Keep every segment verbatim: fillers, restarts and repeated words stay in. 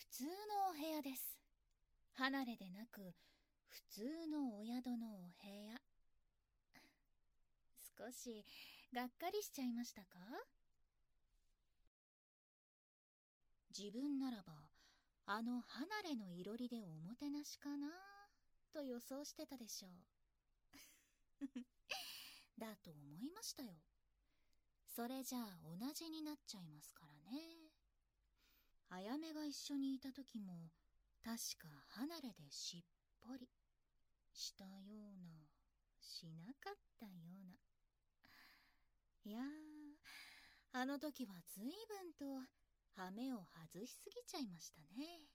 通のお部屋です。離れでなく普通のお宿のお部屋。少しがっかりしちゃいましたか？自分ならばあの離れのいろりでおもてなしかなと予想してたでしょう。だと思いましたよ。それじゃあ同じになっちゃいますからね。あやめが一緒にいた時も確か離れでしっぽりしたような、しなかったような。いやー、あの時はずいぶんと羽目を外しすぎちゃいましたね。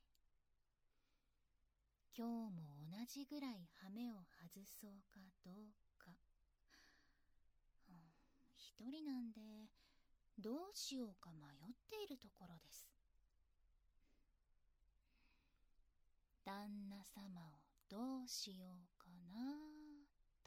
今日も同じぐらい羽目を外そうかどうか、うん、一人なんでどうしようか迷っているところです。旦那様をどうしようかなと。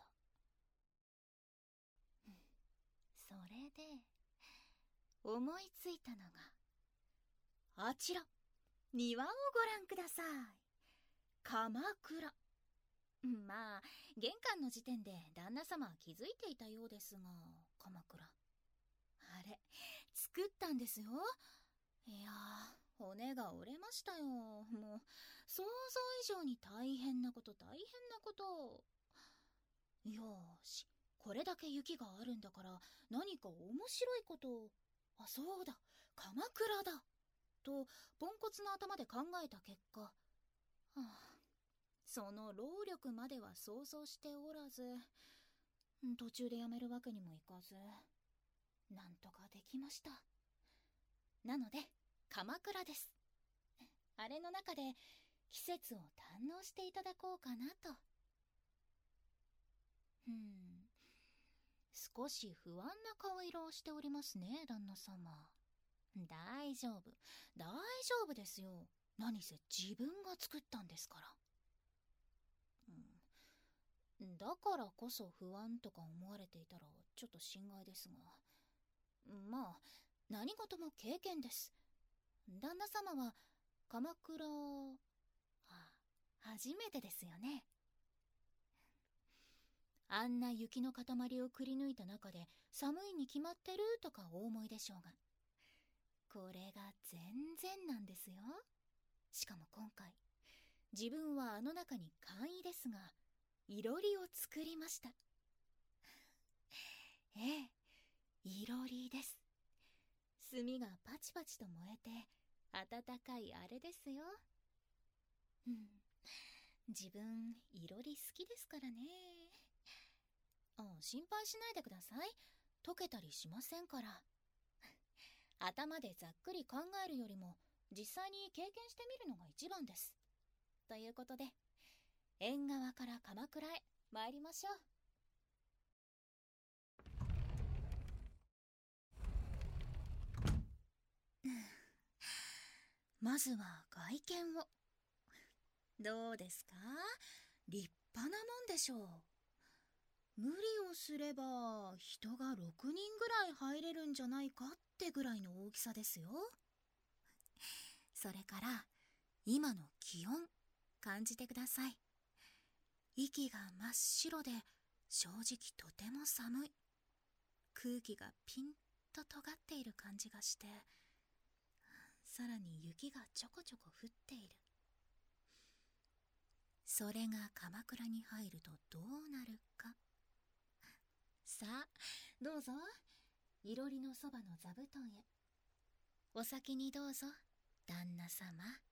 それで思いついたのが、あちら庭をご覧ください。鎌倉。まあ玄関の時点で旦那様は気づいていたようですが、鎌倉あれ作ったんですよ。いやー、骨が折れましたよ。もう想像以上に大変なこと大変なこと。よーし、これだけ雪があるんだから何か面白いこと。あ、そうだ、鎌倉だとポンコツの頭で考えた結果、はあ、その労力までは想像しておらず、途中でやめるわけにもいかず、なんとかできました。なので鎌倉です。あれの中で季節を堪能していただこうかなと。うん、少し不安な顔色をしておりますね、旦那様。大丈夫大丈夫ですよ。何せ自分が作ったんですから。うん、だからこそ不安とか思われていたらちょっと心外ですが、まあ何事も経験です。旦那様は鎌倉、あ、初めてですよね。あんな雪の塊をくり抜いた中で寒いに決まってるとかお思いでしょうが、これが全然なんですよ。しかも今回自分はあの中に簡易ですがいろりを作りました。ええ、いろりです。炭がパチパチと燃えて温かいあれですよ。うん、自分いろり好きですからね。あ、心配しないでください。溶けたりしませんから。頭でざっくり考えるよりも実際に経験してみるのが一番です。ということで縁側から鎌倉へ参りましょう。まずは外見を。どうですか？立派なもんでしょう。無理をすれば人がろくにんぐらい入れるんじゃないかってぐらいの大きさですよ。それから今の気温感じてください。息が真っ白で正直とても寒い。空気がピンと尖っている感じがして、さらに雪がちょこちょこ降っている。それが鎌倉に入るとどうなるか。さあどうぞ、いろりのそばの座布団へ。お先にどうぞ旦那様。